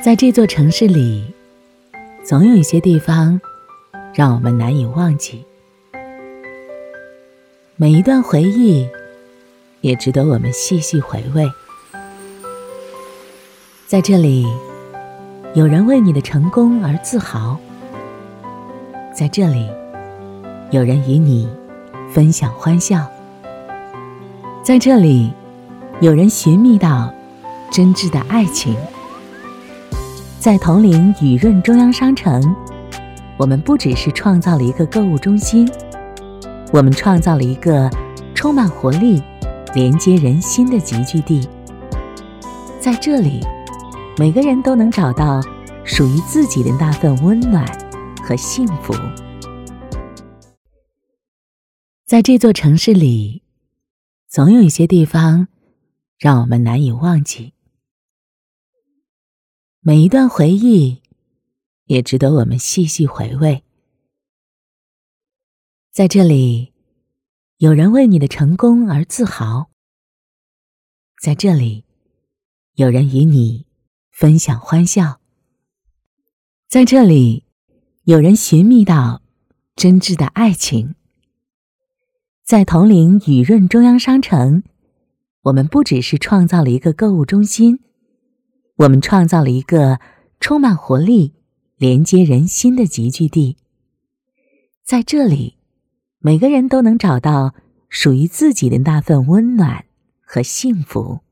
在这座城市里，总有一些地方让我们难以忘记，每一段回忆也值得我们细细回味。在这里，有人为你的成功而自豪，在这里，有人与你分享欢笑，在这里，有人寻觅到真挚的爱情。在铜陵雨润中央商城，我们不只是创造了一个购物中心，我们创造了一个充满活力、连接人心的集聚地。在这里，每个人都能找到属于自己的那份温暖和幸福。在这座城市里，总有一些地方让我们难以忘记，每一段回忆也值得我们细细回味。在这里，有人为你的成功而自豪，在这里，有人与你分享欢笑，在这里，有人寻觅到真挚的爱情。在铜陵雨润中央商城，我们不只是创造了一个购物中心，我们创造了一个充满活力、连接人心的集聚地。在这里，每个人都能找到属于自己的那份温暖和幸福。